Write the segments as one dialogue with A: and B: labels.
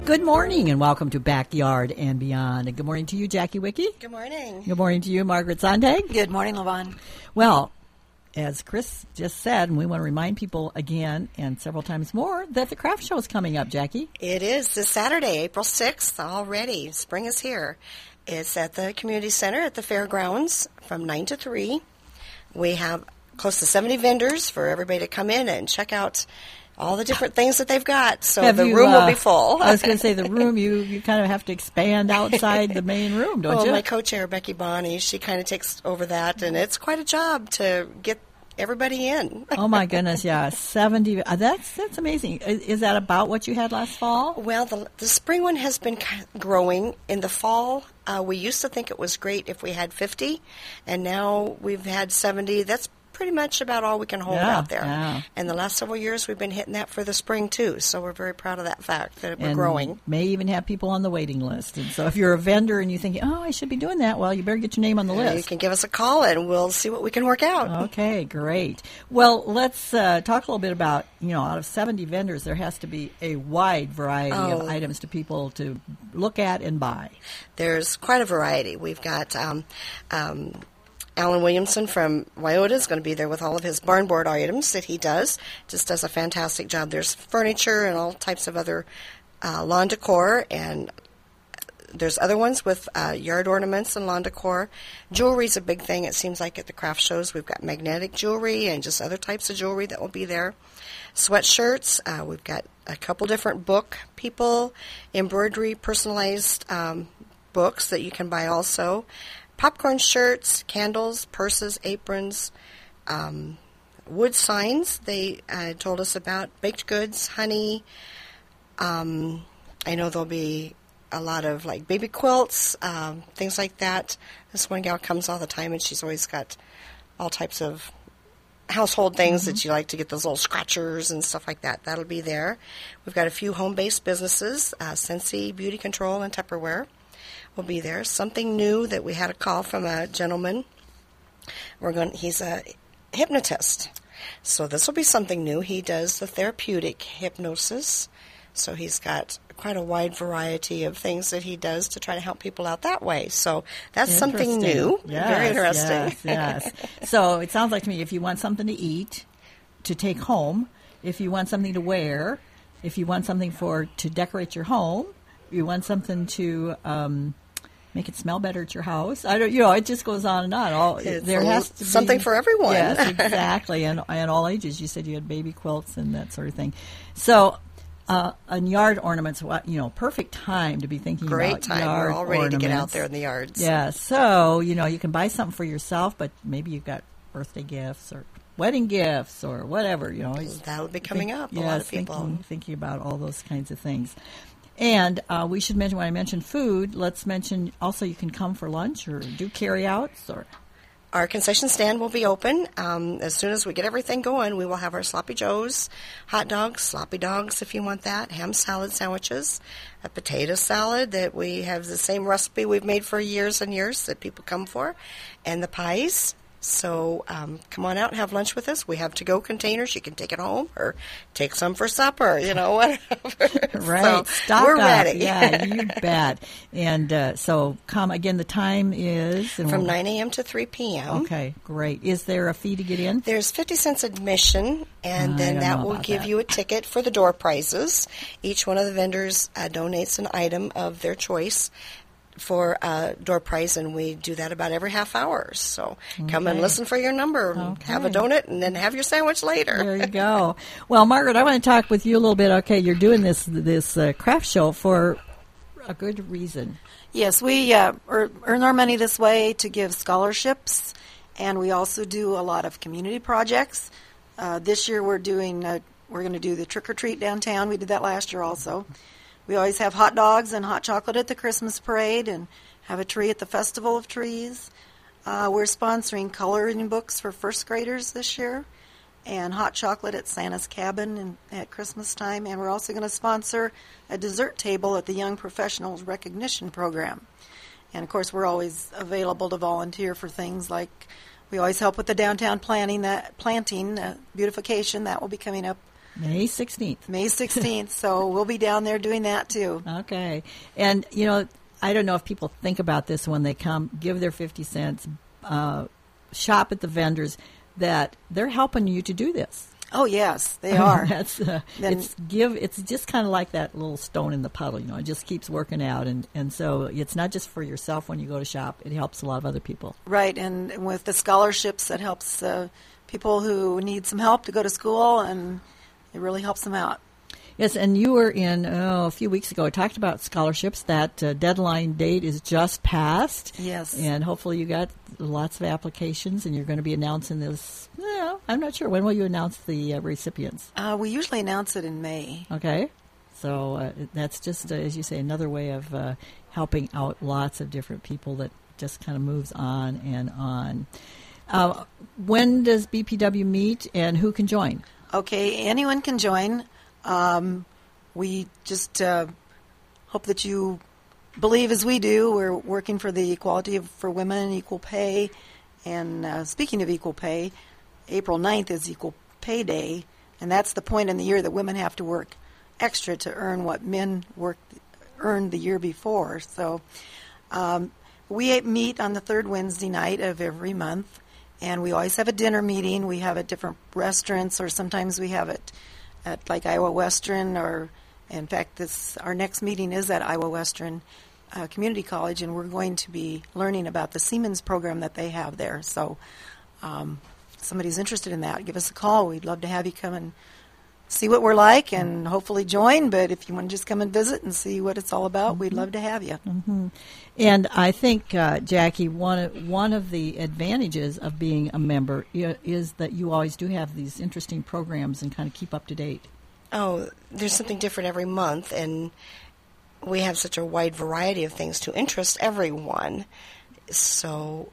A: Good morning and welcome to Backyard and Beyond. And good morning to you, Jackie Wicke.
B: Good morning.
A: Good morning to you, Margaret Sontag.
C: Good morning, LaVon.
A: Well, as Chris just said, and we want to remind people again and several times more that the craft show is coming up, Jackie.
B: It is this Saturday, April 6th, already. Spring is here. It's at the community center at the fairgrounds from 9 to 3. We have close to 70 vendors for everybody to come in and check out all the different things that they've got. So the room will be full.
A: I was going to say the room, you kind of have to expand outside the main room, don't you?
B: My co-chair, Becky Bonney, she kind of takes over that, and it's quite a job to get everybody in.
A: Oh, my goodness, yeah. 70. That's amazing. Is that about what you had last fall?
B: Well, the spring one has been growing. In the fall, we used to think it was great if we had 50, and now we've had 70. That's pretty much about all we can hold out there.
A: Yeah.
B: And the last several years, we've been hitting that for the spring, too. So we're very proud of that fact that we're growing.
A: May even have people on the waiting list. And so if you're a vendor and you think, oh, I should be doing that, well, you better get your name on the list.
B: You can give us a call, and we'll see what we can work out.
A: Okay, great. Well, let's talk a little bit about, out of 70 vendors, there has to be a wide variety of items to people to look at and buy.
B: There's quite a variety. We've got Alan Williamson from Wyoda is going to be there with all of his barn board items that he does. Just does a fantastic job. There's furniture and all types of other lawn decor, and there's other ones with yard ornaments and lawn decor. Jewelry's a big thing, it seems like, at the craft shows. We've got magnetic jewelry and just other types of jewelry that will be there. Sweatshirts. We've got a couple different book people, embroidery, personalized books that you can buy also. Popcorn shirts, candles, purses, aprons, wood signs they told us about, baked goods, honey. I know there'll be a lot of like baby quilts, things like that. This one gal comes all the time, and she's always got all types of household things that you like to get, those little scratchers and stuff like that. That'll be there. We've got a few home-based businesses, Scentsy, Beauty Control, and Tupperware will be there. Something new that we had a call from a gentleman. He's a hypnotist. So this will be something new. He does the therapeutic hypnosis. So he's got quite a wide variety of things that he does to try to help people out that way. So that's something new.
A: Yes,
B: very interesting.
A: Yes. So it sounds like to me, if you want something to eat, to take home, if you want something to wear, if you want something to decorate your home, you want something to make it smell better at your house. It just goes on and on. There has to be
B: something for everyone.
A: Yes, exactly, and all ages. You said you had baby quilts and that sort of thing. So, and yard ornaments. Perfect time to be thinking about
B: Great time.
A: Yard
B: We're all ready
A: ornaments.
B: to get out there in the yards.
A: Yeah. So you can buy something for yourself, but maybe you've got birthday gifts or wedding gifts or whatever.
B: That'll be coming up. A lot of people
A: thinking about all those kinds of things. And we should mention, when I mentioned food, let's mention also you can come for lunch or do carry-outs.
B: Our concession stand will be open. As soon as we get everything going, we will have our Sloppy Joes, hot dogs, sloppy dogs if you want that, ham salad sandwiches, a potato salad that we have the same recipe we've made for years and years that people come for, and the pies. So come on out and have lunch with us. We have to-go containers. You can take it home or take some for supper, whatever.
A: Right.
B: So we're ready.
A: Yeah, you bet. And so come, again, the time is?
B: From 9 a.m. to 3 p.m.
A: Okay, great. Is there a fee to get in?
B: There's 50 cents admission, and then that will give you a ticket for the door prizes. Each one of the vendors donates an item of their choice for a door prize, and we do that about every half hour. So come and listen for your number, have a donut, and then have your sandwich later.
A: There you go. Well, Margaret, I want to talk with you a little bit. Okay, you're doing this craft show for a good reason.
C: Yes, we earn our money this way to give scholarships, and we also do a lot of community projects. This year we're going to do the trick or treat downtown. We did that last year also. We always have hot dogs and hot chocolate at the Christmas parade and have a tree at the Festival of Trees. We're sponsoring coloring books for first graders this year and hot chocolate at Santa's Cabin at Christmas time. And we're also going to sponsor a dessert table at the Young Professionals Recognition Program. And, of course, we're always available to volunteer for things like we always help with the downtown planting, beautification. That will be coming up
A: May 16th.
C: May 16th. So we'll be down there doing that too.
A: Okay. And, I don't know if people think about this when they come, give their 50 cents, shop at the vendors, that they're helping you to do this.
C: Oh, yes, they are.
A: It's just kind of like that little stone in the puddle, it just keeps working out. And so it's not just for yourself when you go to shop, it helps a lot of other people.
C: Right, and with the scholarships, that helps people who need some help to go to school, and it really helps them out.
A: Yes, and you were in, a few weeks ago, I talked about scholarships. That deadline date is just passed.
C: Yes.
A: And hopefully you got lots of applications, and you're going to be announcing this. I'm not sure. When will you announce the recipients?
C: We usually announce it in May.
A: Okay. So that's just, as you say, another way of helping out lots of different people that just kind of moves on and on. When does BPW meet, and who can join?
C: Okay, anyone can join. We just hope that you believe as we do. We're working for the equality for women, equal pay. And speaking of equal pay, April 9th is Equal Pay Day, and that's the point in the year that women have to work extra to earn what men earned the year before. So we meet on the third Wednesday night of every month, and we always have a dinner meeting. We have it at different restaurants, or sometimes we have it at like Iowa Western, or in fact our next meeting is at Iowa Western Community College, and we're going to be learning about the Siemens program that they have there. So if somebody's interested in that, give us a call. We'd love to have you come and see what we're like and hopefully join, but if you want to just come and visit and see what it's all about, we'd love to have you.
A: Mm-hmm. And I think, Jackie, one of the advantages of being a member is that you always do have these interesting programs and kind of keep up to date.
B: Oh, there's something different every month, and we have such a wide variety of things to interest everyone. So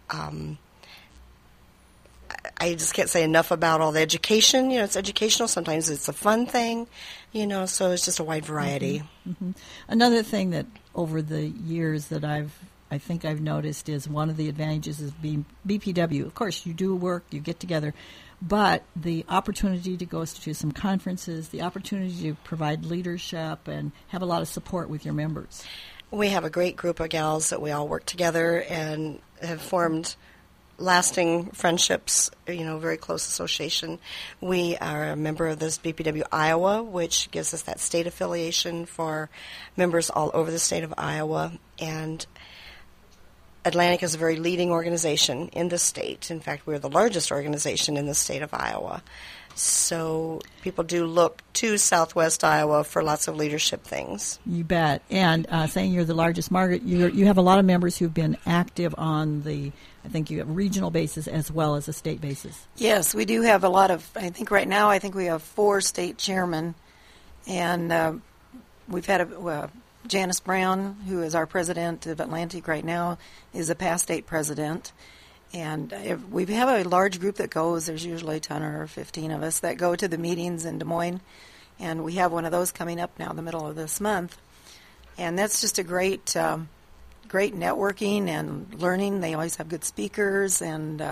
B: I just can't say enough about all the education. It's educational. Sometimes it's a fun thing, so it's just a wide variety.
A: Mm-hmm. Mm-hmm. Another thing that over the years that I think I've noticed is one of the advantages is being BPW. Of course, you do work, you get together, but the opportunity to go to some conferences, the opportunity to provide leadership and have a lot of support with your members.
B: We have a great group of gals that we all work together and have formed lasting friendships, very close association. We are a member of this BPW Iowa, which gives us that state affiliation for members all over the state of Iowa. And Atlantic is a very leading organization in the state. In fact, we're the largest organization in the state of Iowa. So people do look to Southwest Iowa for lots of leadership things.
A: You bet. And saying you're the largest, Margaret, you have a lot of members who've been active on I think you have regional basis as well as a state basis.
C: Yes, we do have a lot of, I think right now, we have 4 state chairmen. And we've had Janice Brown, who is our president of Atlantic right now, is a past state president. And we have a large group that goes. There's usually 10 or 15 of us that go to the meetings in Des Moines. And we have one of those coming up now in the middle of this month. And that's just a great networking and learning. They always have good speakers. And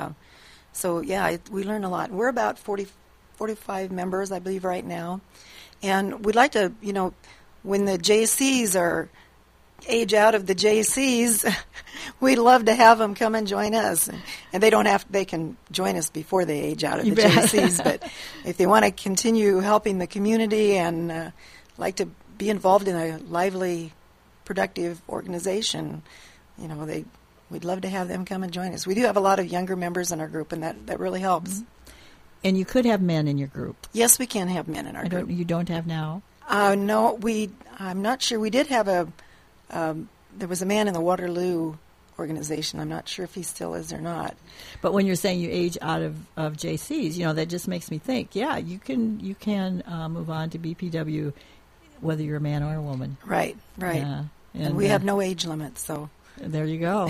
C: we learn a lot. We're about 45 members, I believe, right now. And we'd like to, when the JCs are age out of the JCs, we'd love to have them come and join us. And they can join us before they age out of the JCs, but if they want to continue helping the community and like to be involved in a lively, productive organization, we'd love to have them come and join us. We do have a lot of younger members in our group, and that really helps.
A: Mm-hmm. And you could have men in your group.
C: Yes, we can have men in our group.
A: You don't have now?
C: No, I'm not sure. We did have there was a man in the Waterloo organization. I'm not sure if he still is or not.
A: But when you're saying you age out of JCs, that just makes me think, you can move on to BPW whether you're a man or a woman.
C: Right.
A: Yeah.
C: And we have no age limit, so.
A: There you go.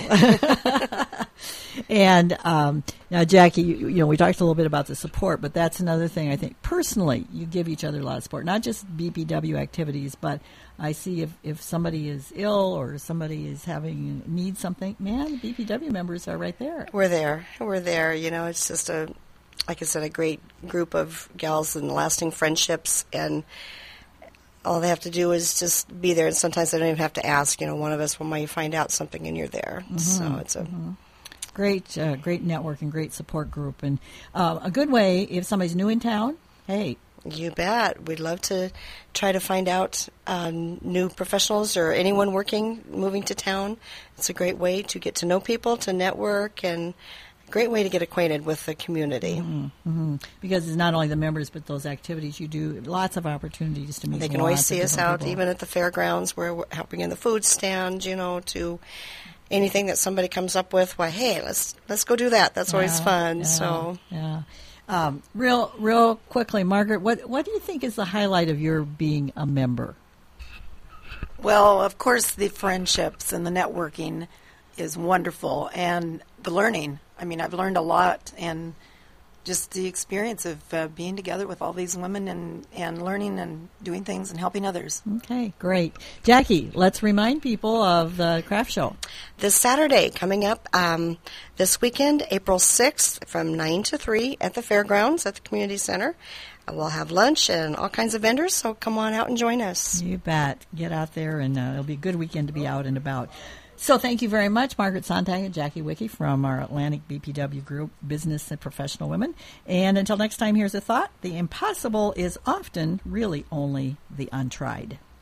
A: And now, Jackie, we talked a little bit about the support, but that's another thing I think. Personally, you give each other a lot of support, not just BPW activities, but I see if somebody is ill or somebody is needs something, man, the BPW members are right there.
B: We're there. It's just a like I said, a great group of gals and lasting friendships, and all they have to do is just be there, and sometimes they don't even have to ask. One of us might find out something and you're there. So it's a
A: great network and great support group, and a good way if somebody's new in town. Hey,
B: you bet. We'd love to try to find out new professionals or anyone moving to town. It's a great way to get to know people, to network, and a great way to get acquainted with the community.
A: Because it's not only the members, but those activities you do, lots of opportunities to meet.
B: They can always see us out, even at the fairgrounds, where we're helping in the food stand, to anything that somebody comes up with. Why, hey, let's go do that. That's always fun.
A: Real quickly, Margaret, what do you think is the highlight of your being a member?
C: Well, of course, the friendships and the networking is wonderful, and the learning. I mean, I've learned a lot, and just the experience of being together with all these women and learning and doing things and helping others.
A: Okay, great. Jackie, let's remind people of the craft show.
B: This Saturday, coming up this weekend, April 6th, from 9 to 3 at the fairgrounds at the community center. We'll have lunch and all kinds of vendors, so come on out and join us.
A: You bet. Get out there, and it'll be a good weekend to be out and about. So thank you very much, Margaret Sontag and Jackie Wicke from our Atlantic BPW group, Business and Professional Women. And until next time, here's a thought. The impossible is often really only the untried.